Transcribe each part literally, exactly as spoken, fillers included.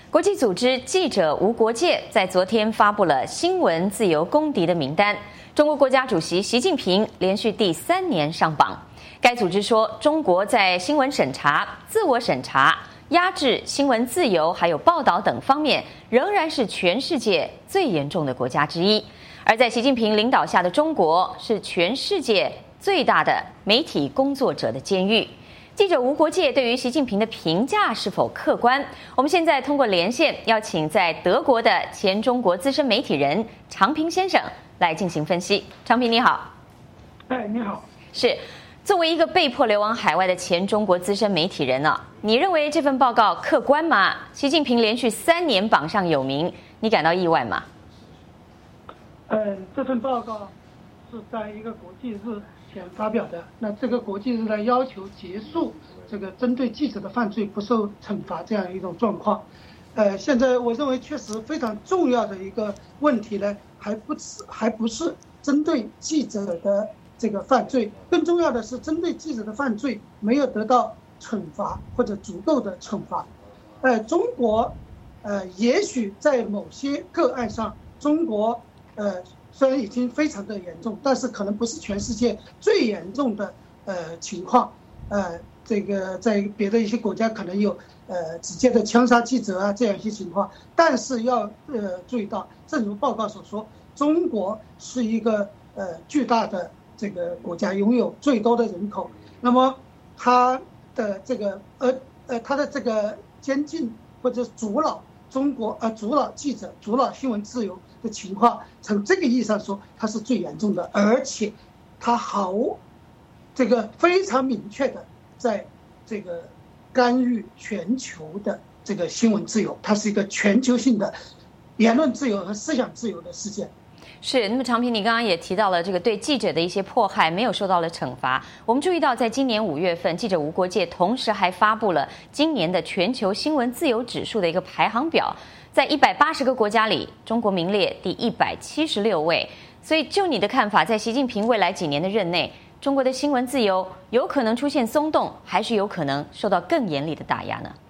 国际组织记者无国界在昨天发布了新闻自由公敌的名单，中国国家主席习近平连续第三年上榜。该组织说，中国在新闻审查、自我审查、压制新闻自由还有报道等方面，仍然是全世界最严重的国家之一。而在习近平领导下的中国，是全世界最大的媒体工作者的监狱。记者无国界对于习近平的评价是否客观？我们现在通过连线邀请在德国的前中国资深媒体人常平先生来进行分析。常平你好。 哎，你好。 是，作为一个被迫流亡海外的前中国资深媒体人呢、啊，你认为这份报告客观吗？习近平连续三年榜上有名，你感到意外吗？ 嗯，这份报告是在一个国际日前发表的，那这个国际日呢要求结束这个针对记者的犯罪不受惩罚这样一种状况。呃，现在我认为确实非常重要的一个问题呢，还不是还不是针对记者的这个犯罪，更重要的是针对记者的犯罪没有得到惩罚或者足够的惩罚。呃，中国，呃，也许在某些个案上，中国，呃。虽然已经非常的严重，但是可能不是全世界最严重的呃情况。呃，这个在别的一些国家可能有呃直接的枪杀记者啊这样一些情况，但是要呃注意到，正如报告所说，中国是一个呃巨大的这个国家，拥有最多的人口。那么它的这个呃呃它的这个监禁或者阻挠中国呃阻挠记者、阻挠新闻自由的情况，从这个意义上说，它是最严重的，而且它毫这个非常明确的在这个干预全球的这个新闻自由，它是一个全球性的言论自由和思想自由的事件。 是，那么常平，你刚刚也提到了这个对记者的一些迫害没有受到了惩罚。我们注意到，在今年五月份，记者无国界同时还发布了今年的全球新闻自由指数的一个排行表，在一百八十个国家里，中国名列第一百七十六位。所以，就你的看法，在习近平未来几年的任内，中国的新闻自由有可能出现松动，还是有可能受到更严厉的打压呢？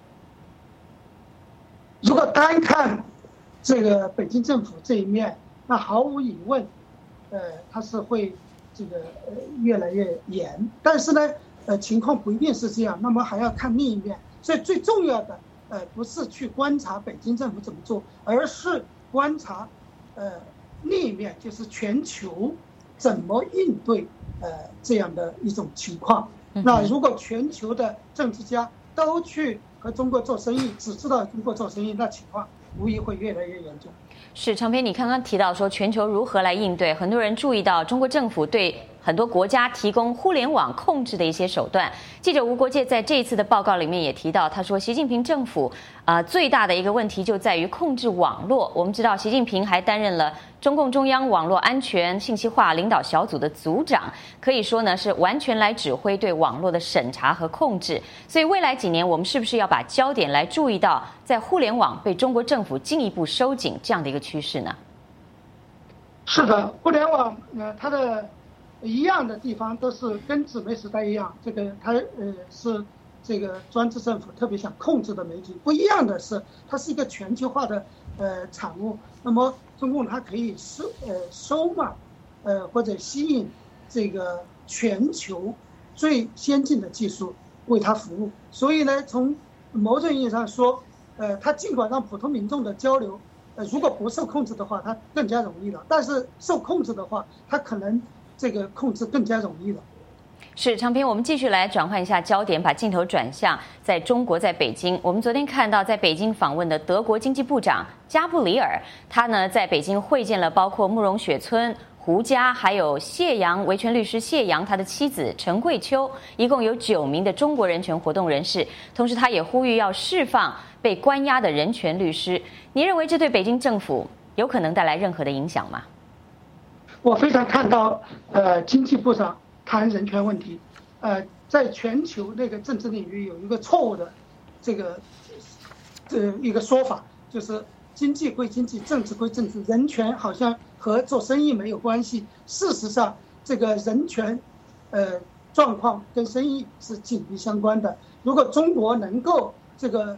如果单看这个北京政府这一面，那毫无疑问，呃，它是会这个呃越来越严。但是呢，呃，情况不一定是这样，那么还要看另一面。所以最重要的，呃，不是去观察北京政府怎么做，而是观察，呃，另一面就是全球怎么应对呃这样的一种情况。那如果全球的政治家都去和中国做生意，只知道中国做生意，那情况无疑会越来越严重。 是，常平，你刚刚提到说全球如何来应对，很多人注意到中国政府对很多国家提供互联网控制的一些手段。记者无国界在这一次的报告里面也提到，他说习近平政府啊、呃、最大的一个问题就在于控制网络。我们知道习近平还担任了中共中央网络安全信息化领导小组的组长，可以说呢是完全来指挥对网络的审查和控制。所以未来几年我们是不是要把焦点来注意到在互联网被中国政府进一步收紧这样的一个趋势呢？ 是的，互联网呃它的一样的地方都是跟纸媒时代一样，这个它呃是这个专制政府特别想控制的媒体。不一样的是，它是一个全球化的呃产物。那么中共它可以收呃收买呃或者吸引这个全球最先进的技术为它服务。所以呢，从某种意义上说，呃，它尽管让普通民众的交流，呃，如果不受控制的话，它更加容易了；但是受控制的话，它可能这个控制更加容易了。 是，常平，我们继续来转换一下焦点，把镜头转向在中国，在北京。我们昨天看到在北京访问的德国经济部长加布里尔，他呢在北京会见了包括慕容雪村、胡佳，还有谢阳维权律师谢阳他的妻子陈桂秋，一共有九名的中国人权活动人士。同时，他也呼吁要释放被关押的人权律师。你认为这对北京政府有可能带来任何的影响吗？ 我非常看到，呃，经济部长谈人权问题，呃，在全球那个政治领域有一个错误的这个这一个说法，就是经济归经济，政治归政治，人权好像和做生意没有关系。事实上，这个人权，呃，状况跟生意是紧密相关的。如果中国能够这个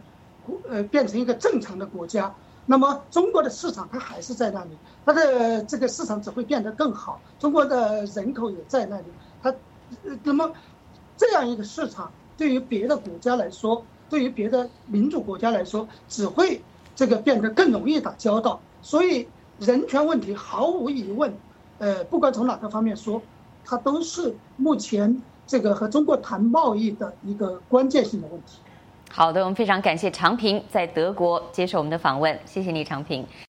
呃变成一个正常的国家，那么中国的市场它还是在那里，它的这个市场只会变得更好，中国的人口也在那里，它那么这样一个市场对于别的国家来说，对于别的民主国家来说，只会这个变得更容易打交道。所以人权问题毫无疑问，呃，不管从哪个方面说，它都是目前这个和中国谈贸易的一个关键性的问题。 好的，我们非常感谢常平在德国接受我们的访问，谢谢你，常平。